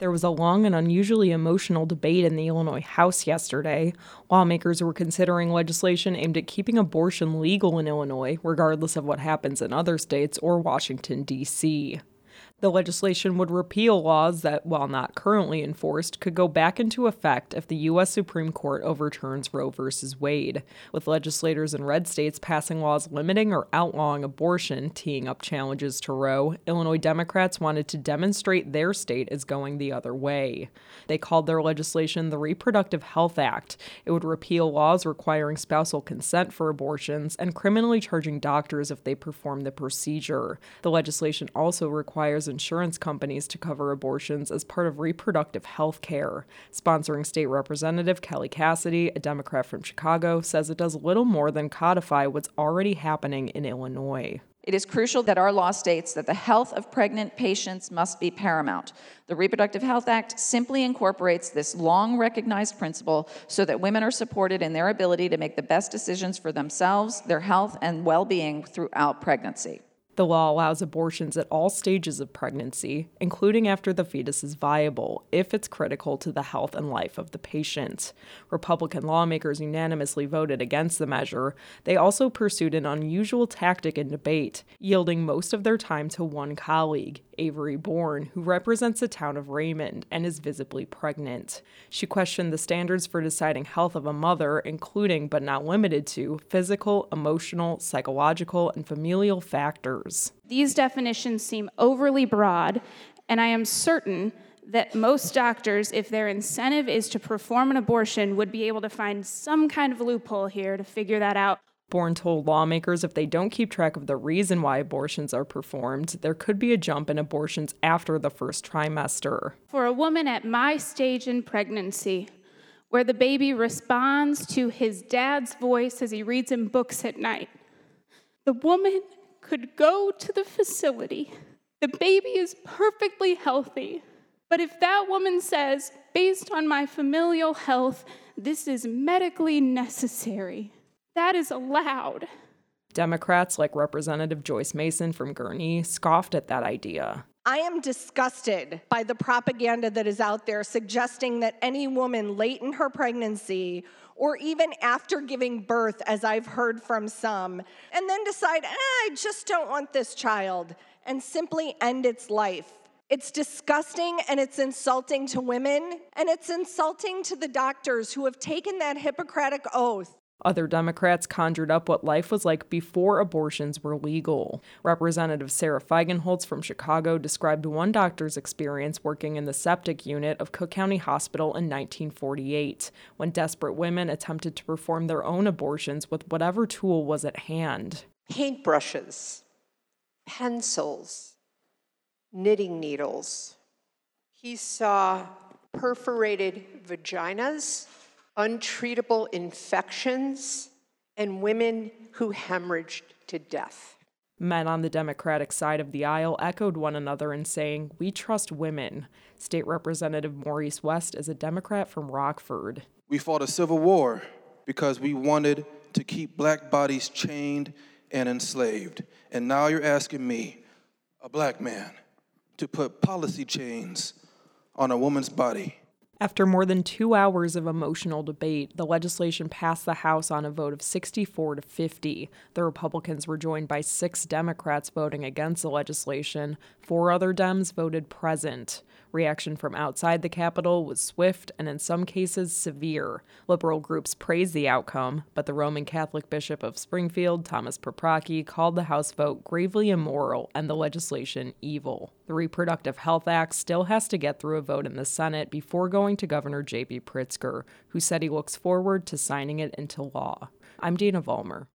There was a long and unusually emotional debate in the Illinois House yesterday. Lawmakers were considering legislation aimed at keeping abortion legal in Illinois, regardless of what happens in other states or Washington, D.C. The legislation would repeal laws that, while not currently enforced, could go back into effect if the U.S. Supreme Court overturns Roe v. Wade, with legislators in red states passing laws limiting or outlawing abortion, teeing up challenges to Roe. Illinois Democrats wanted to demonstrate their state is going the other way. They called their legislation the Reproductive Health Act. It would repeal laws requiring spousal consent for abortions and criminally charging doctors if they perform the procedure. The legislation also requires insurance companies to cover abortions as part of reproductive health care. Sponsoring State Representative Kelly Cassidy, a Democrat from Chicago, says it does little more than codify what's already happening in Illinois. It is crucial that our law states that the health of pregnant patients must be paramount. The Reproductive Health Act simply incorporates this long-recognized principle so that women are supported in their ability to make the best decisions for themselves, their health, and well-being throughout pregnancy. The law allows abortions at all stages of pregnancy, including after the fetus is viable, if it's critical to the health and life of the patient. Republican lawmakers unanimously voted against the measure. They also pursued an unusual tactic in debate, yielding most of their time to one colleague, Avery Bourne, who represents the town of Raymond and is visibly pregnant. She questioned the standards for deciding health of a mother, including but not limited to physical, emotional, psychological, and familial factors. These definitions seem overly broad, and I am certain that most doctors, if their incentive is to perform an abortion, would be able to find some kind of loophole here to figure that out. Bourne told lawmakers if they don't keep track of the reason why abortions are performed, there could be a jump in abortions after the first trimester. For a woman at my stage in pregnancy, where the baby responds to his dad's voice as he reads him books at night, the woman could go to the facility. The baby is perfectly healthy. But if that woman says, based on my familial health, this is medically necessary, that is allowed. Democrats like Representative Joyce Mason from Gurnee scoffed at that idea. I am disgusted by the propaganda that is out there suggesting that any woman late in her pregnancy or even after giving birth, as I've heard from some, and then decide, I just don't want this child, and simply end its life. It's disgusting and it's insulting to women, and it's insulting to the doctors who have taken that Hippocratic oath. Other Democrats conjured up what life was like before abortions were legal. Representative Sarah Feigenholtz from Chicago described one doctor's experience working in the septic unit of Cook County Hospital in 1948, when desperate women attempted to perform their own abortions with whatever tool was at hand. Paintbrushes, pencils, knitting needles. He saw perforated vaginas, untreatable infections, and women who hemorrhaged to death. Men on the Democratic side of the aisle echoed one another in saying, "We trust women." State Representative Maurice West is a Democrat from Rockford. We fought a civil war because we wanted to keep black bodies chained and enslaved. And now you're asking me, a black man, to put policy chains on a woman's body. After more than 2 hours of emotional debate, the legislation passed the House on a vote of 64 to 50. The Republicans were joined by 6 Democrats voting against the legislation. 4 other Dems voted present. Reaction from outside the Capitol was swift and in some cases severe. Liberal groups praised the outcome, but the Roman Catholic Bishop of Springfield, Thomas Paprocki, called the House vote gravely immoral and the legislation evil. The Reproductive Health Act still has to get through a vote in the Senate before going to Governor J.B. Pritzker, who said he looks forward to signing it into law. I'm Dana Vollmer.